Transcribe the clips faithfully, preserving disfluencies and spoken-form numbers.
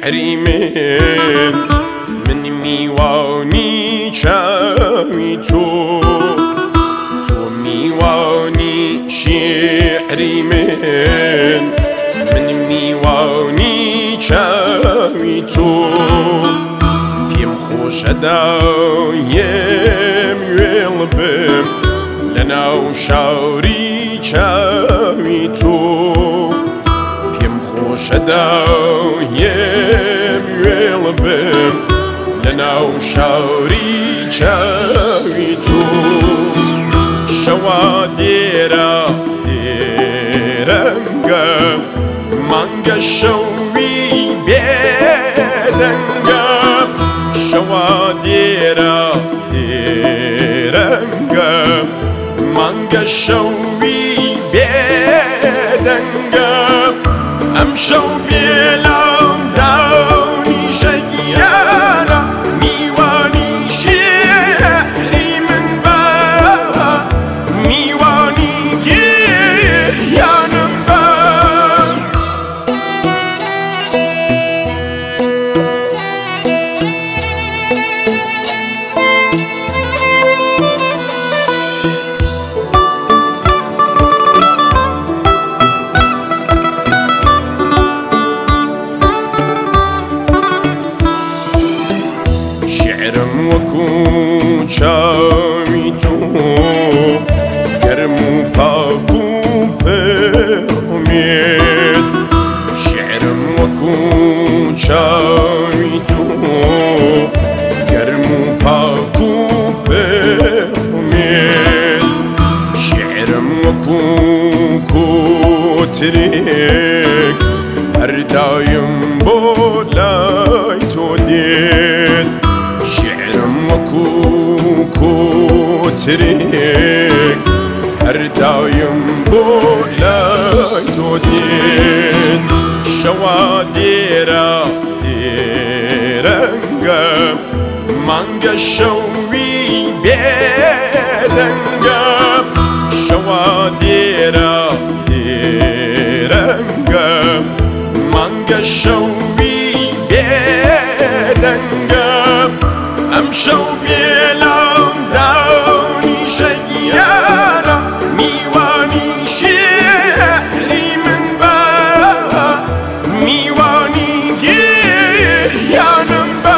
شعری من من میوانی چاوی تو تو میوانی شعری من من میوانی چاوی تو پیم خوش دایم یل بم لناو شاری چاوی تو خوش دایم یل بم لناو شاری چاوی تو شوا دیرا دیرنگم مانگا شوی بیدنگم شوا دیرا دیرنگم مانگا شوی بیدنگم امشو بیلام داونی شگیانا میوانی شهری من با میوانی گریانم با وکو چاوی تو گرم و پاک و پرمید شعرم وکو چاوی تو گرم و پاک و پرمید شعرم وکو کوترک هر دایم بولای تو دید کوترک هر دایم بولای تو دید شوا دیرا دیرنگم مانگا شوی بیدنگم شوا دیرا دیرنگم مانگا شوی بیدنگم امشو بیلام داونی شگیانا میوانی شهری من با میوانی گریانم با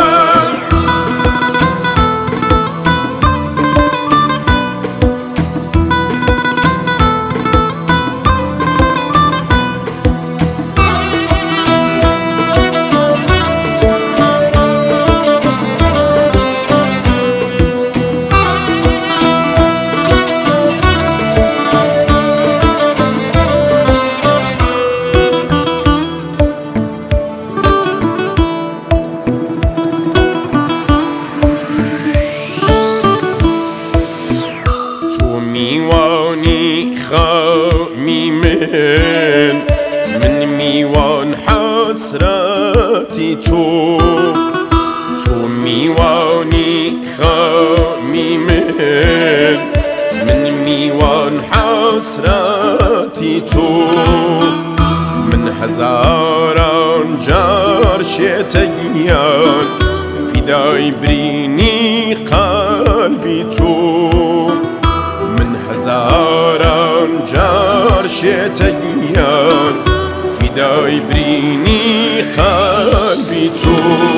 میوانی خامی من من میوان حسرتی تو تو میوانی خامی من من میوان حسرتی تو من هزاران جار شتگیان فدای برینی قلبی تو هزاران جار شتگیان فدای برینی قلبی تو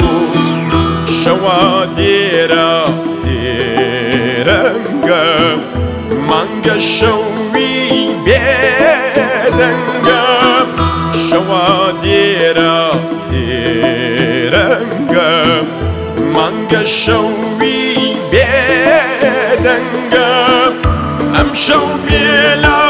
شوا دیرا دیرنگم مانگا شوی بیدنگم شوا دیرا دیرنگم مانگا شوی بیدنگم امشو بیلا